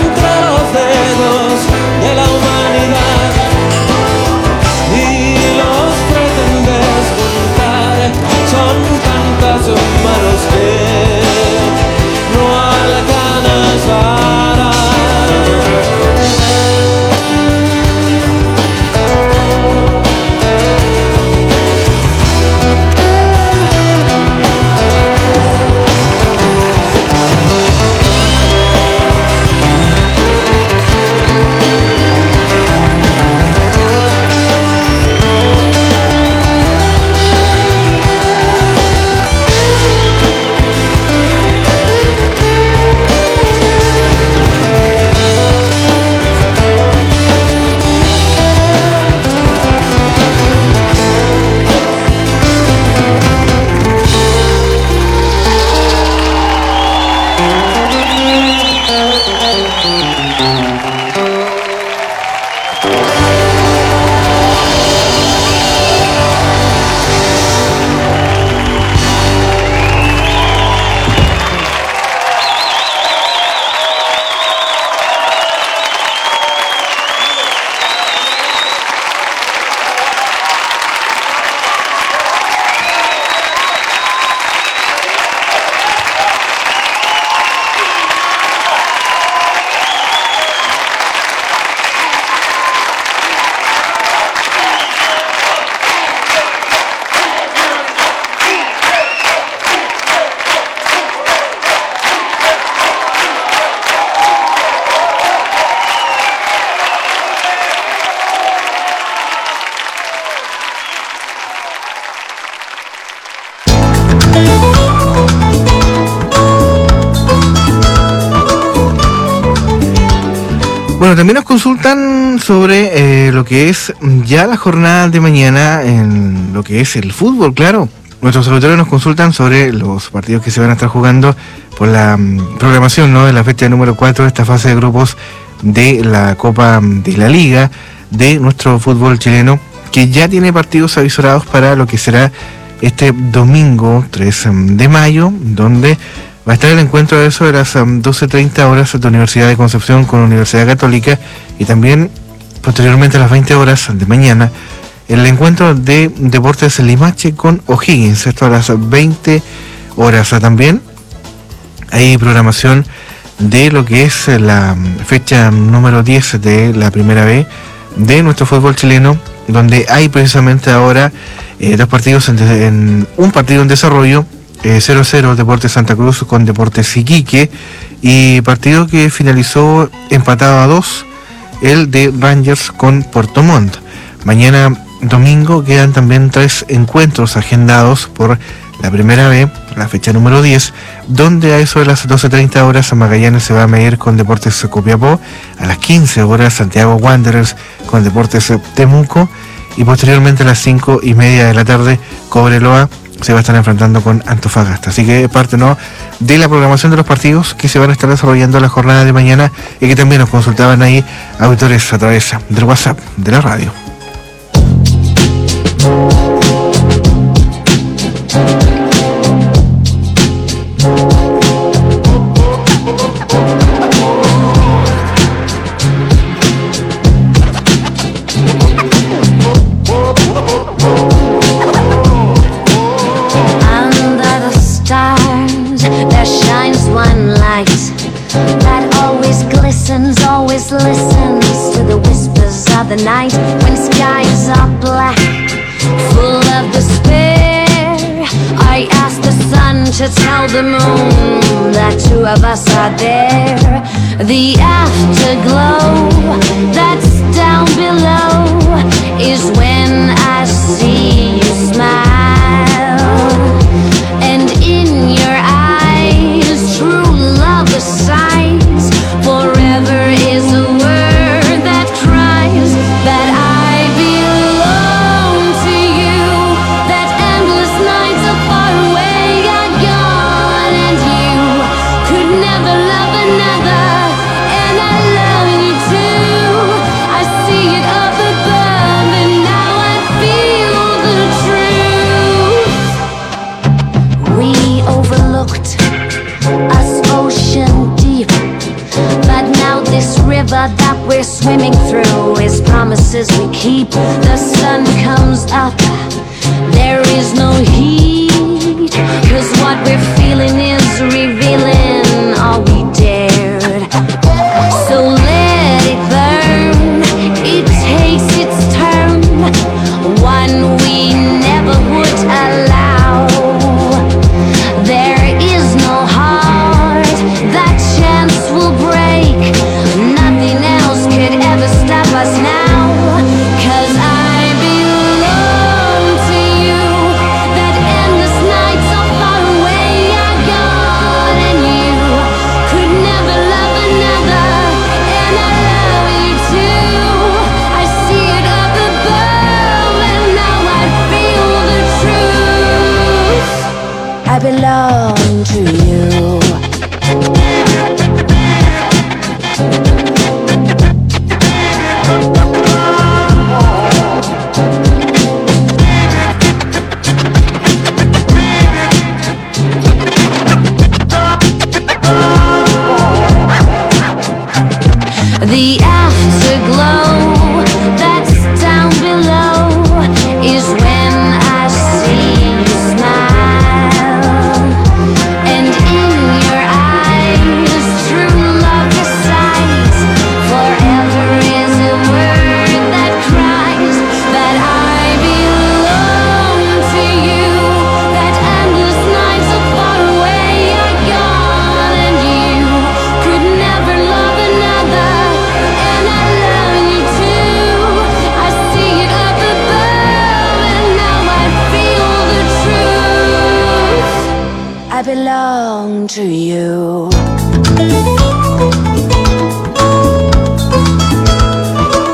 Bueno, también nos consultan sobre lo que es ya la jornada de mañana en lo que es el fútbol, claro. Nuestros auditores nos consultan sobre los partidos que se van a estar jugando por la programación, ¿no?, de la fecha número 4 de esta fase de grupos de la Copa de la Liga de nuestro fútbol chileno, que ya tiene partidos avisorados para lo que será este domingo 3 de mayo, donde va a estar el encuentro de eso de las 12:30 horas de Universidad de Concepción con Universidad Católica, y también posteriormente a las 20 horas de mañana el encuentro de Deportes Limache con O'Higgins, esto a las 20 horas. También hay programación de lo que es la fecha número 10 de la Primera B de nuestro fútbol chileno, donde hay precisamente ahora dos partidos en un partido en desarrollo, 0-0 Deportes Santa Cruz con Deportes Iquique, y partido que finalizó empatado a 2, el de Rangers con Puerto Montt. Mañana domingo quedan también 3 encuentros agendados por la Primera B, la fecha número 10, donde a eso de las 12:30 horas Magallanes se va a medir con Deportes Copiapó, a las 15 horas Santiago Wanderers con Deportes Temuco, y posteriormente a las 5:30 de la tarde Cobreloa se va a estar enfrentando con Antofagasta. Así que parte, ¿no?, de la programación de los partidos que se van a estar desarrollando la jornada de mañana, y que también nos consultaban ahí auditores a través del WhatsApp de la radio. Listens to the whispers of the night when skies are black, full of despair. I ask the sun to tell the moon that two of us are there. The afterglow that's down below is when I see you smile, and in your eyes true love shines. Forever is a word that cries that I belong to you, that endless nights are far away are gone, and you could never love another, and I love you too. I see it up above and now I feel the truth. We overlooked us ocean deep, but now this river that we're swimming through is promises we keep. The sun comes up, there is no heat, 'cause what we're feeling is revealing all we dared. So let it burn, it takes its turn, one we never would allow. There is no heart that chance will break, nothing else could ever stop us now, 'cause I belong to you, that endless nights are far away are gone, and you could never love another, and I love you too. I see it up above and now I feel the truth. I belong to you. The afterglow that's down below is when I see you smile, and in your eyes true love resides. Forever is a word that cries that I belong to you, that endless nights are far away are gone, and you could never love another, and I love you too. I see it up above and now I feel the truth. I belong to you.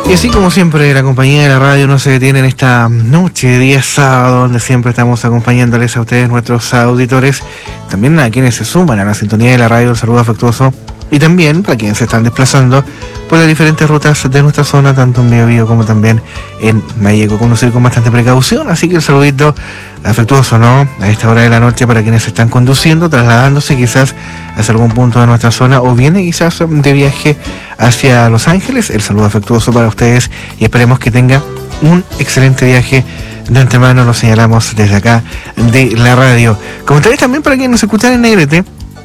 Y así como siempre, la compañía de la radio no se detiene en esta noche de día sábado, donde siempre estamos acompañándoles a ustedes, nuestros auditores, también a quienes se suman a la sintonía de la radio, el saludo afectuoso, y también para quienes se están desplazando por las diferentes rutas de nuestra zona, tanto en Biobío como también en Mayeco, conducir con bastante precaución, así que el saludito afectuoso, ¿no?, a esta hora de la noche para quienes se están conduciendo, trasladándose quizás hacia algún punto de nuestra zona o viene quizás de viaje hacia Los Ángeles. El saludo afectuoso para ustedes y esperemos que tengan un excelente viaje. De antemano lo señalamos desde acá de la radio. Comentarles también para quienes nos escuchan en Negrete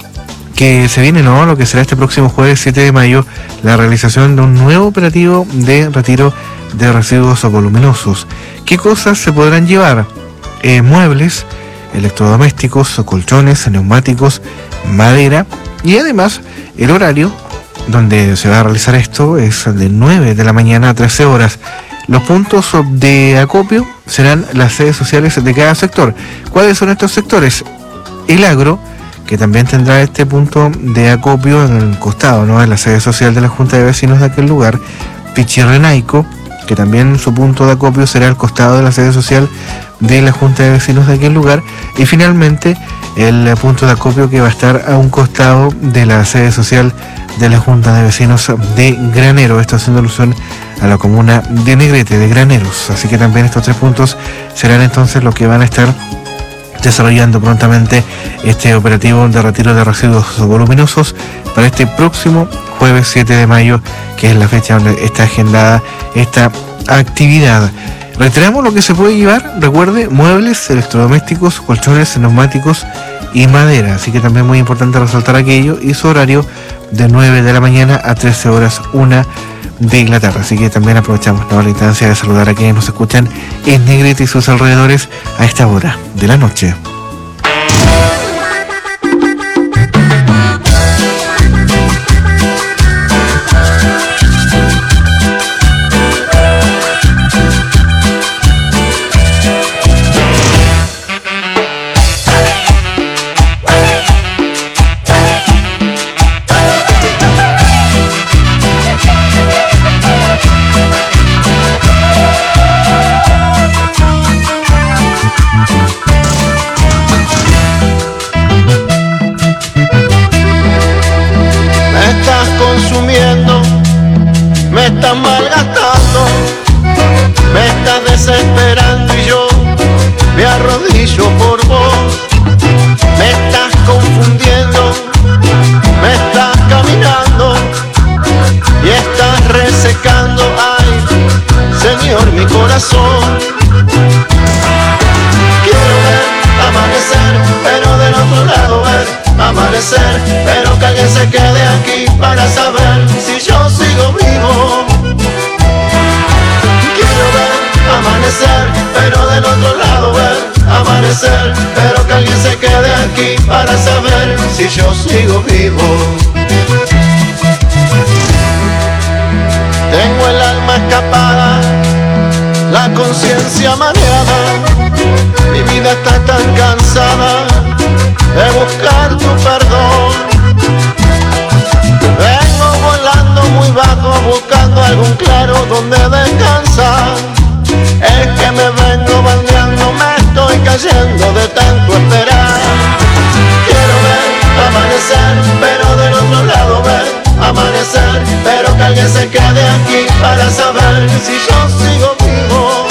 que se viene, ¿no?, lo que será este próximo jueves 7 de mayo, la realización de un nuevo operativo de retiro de residuos voluminosos. ¿Qué cosas se podrán llevar? Muebles, electrodomésticos, colchones, neumáticos, madera, y además el horario donde se va a realizar esto es de 9 de la mañana a 13 horas. Los puntos de acopio serán las sedes sociales de cada sector. ¿Cuáles son estos sectores? El Agro, que también tendrá este punto de acopio en el costado, ¿no?, en la sede social de la Junta de Vecinos de aquel lugar. Pichirrenaico, que también su punto de acopio será al costado de la sede social de la Junta de Vecinos de aquel lugar. Y finalmente el punto de acopio que va a estar a un costado de la sede social de la Junta de Vecinos de Granero, esto haciendo alusión a la comuna de Negrete, de Graneros. Así que también estos tres puntos serán entonces los que van a estar desarrollando prontamente este operativo de retiro de residuos voluminosos para este próximo jueves 7 de mayo, que es la fecha donde está agendada esta actividad. Reiteramos lo que se puede llevar, recuerde, muebles, electrodomésticos, colchones, neumáticos y madera, así que también muy importante resaltar aquello, y su horario de 9 de la mañana a 13 horas 1 de la tarde, así que también aprovechamos, ¿no?, la instancia de saludar a quienes nos escuchan en Negrete y sus alrededores a esta hora de la noche. Me estás malgastando, me estás desesperando y yo me arrodillo por vos. Me estás confundiendo, me estás caminando y estás resecando, ay, Señor, mi corazón. Quiero ver amanecer, pero del otro lado ver amanecer, pero que alguien se quede aquí para saber si yo sigo vivo. Quiero ver amanecer, pero del otro lado ver amanecer, pero que alguien se quede aquí para saber si yo sigo vivo. Tengo el alma escapada, la conciencia mareada, mi vida está tan cansada de buscar tu perdón. Vengo volando muy bajo buscando algún claro donde descansar. Es que me vengo bandeando, me estoy cayendo de tanto esperar. Quiero ver amanecer, pero del otro lado ver amanecer, pero que alguien se quede aquí para saber si yo sigo vivo.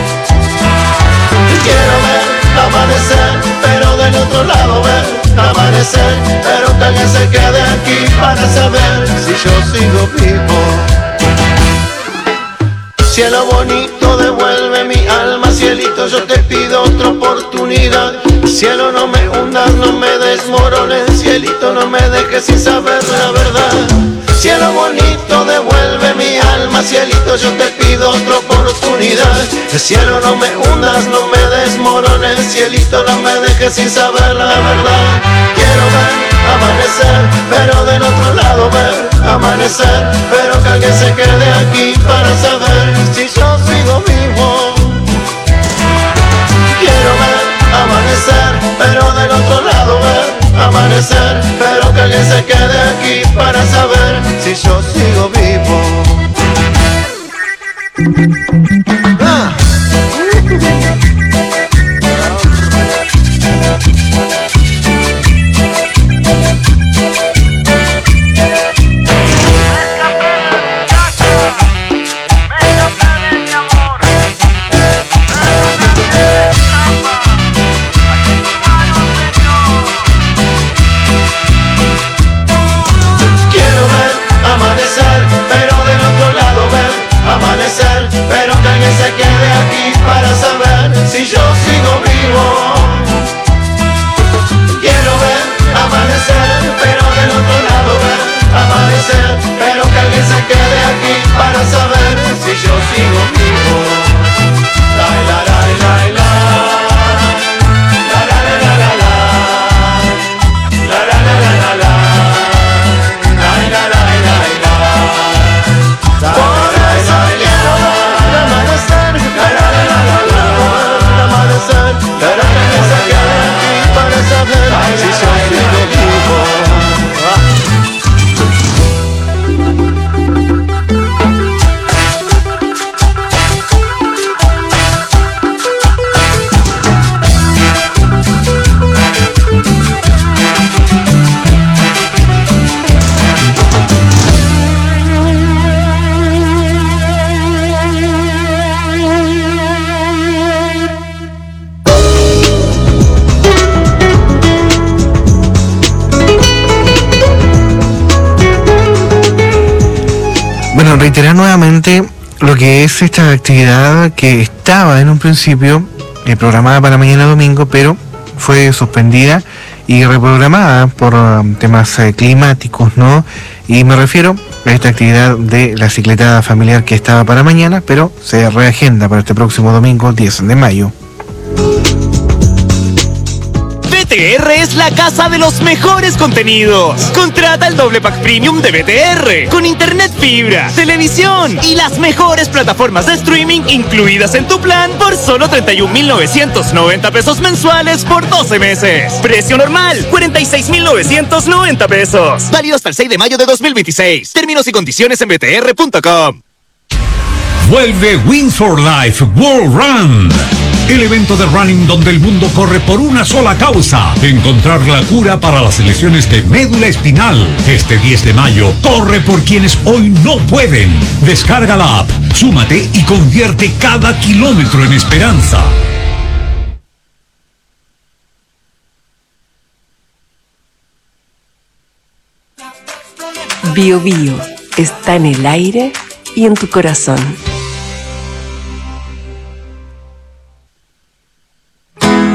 Quiero ver amanecer, pero del otro lado ver amanecer, pero que alguien se quede aquí para saber si yo sigo vivo. Cielo bonito, devuelve mi alma, cielito, yo te pido otra oportunidad. Cielo, no me hundas, no me desmorones, cielito, no me dejes sin saber la verdad. Cielo bonito, devuelve mi alma, cielito, yo te pido otra oportunidad. Cielo, no me hundas, no me desmorones, cielito, no me dejes sin saber la verdad. Quiero ver amanecer, pero del otro lado ver amanecer, pero que alguien se quede aquí para saber si yo sigo vivo. Quiero ver amanecer, pero del otro lado ver amanecer, pero que alguien se quede aquí para saber si yo sigo vivo. Pero que alguien se quede aquí para saber si yo sigo vivo. Quiero ver amanecer, pero del otro lado ver amanecer. Pero que alguien se quede aquí para saber si yo sigo vivo. La la la la la. La la la la la la. La la la la la la. La la la la la. Por eso quiero ver amanecer, amanecer, pero que se quede aquí para saber si yo sigo vivo. Bueno, reiterar nuevamente lo que es esta actividad que estaba en un principio programada para mañana domingo, pero fue suspendida y reprogramada por temas climáticos, ¿no? Y me refiero a esta actividad de la cicletada familiar que estaba para mañana, pero se reagenda para este próximo domingo, 10 de mayo. BTR es la casa de los mejores contenidos. Contrata el doble pack premium de BTR con internet fibra, televisión y las mejores plataformas de streaming incluidas en tu plan por solo 31.990 pesos mensuales por 12 meses. Precio normal, 46.990 pesos. Válido hasta el 6 de mayo de 2026. Términos y condiciones en btr.com. Vuelve Wings for Life World Run, el evento de running donde el mundo corre por una sola causa: encontrar la cura para las lesiones de médula espinal. Este 10 de mayo, corre por quienes hoy no pueden. Descarga la app, súmate y convierte cada kilómetro en esperanza. Bio Bio está en el aire y en tu corazón.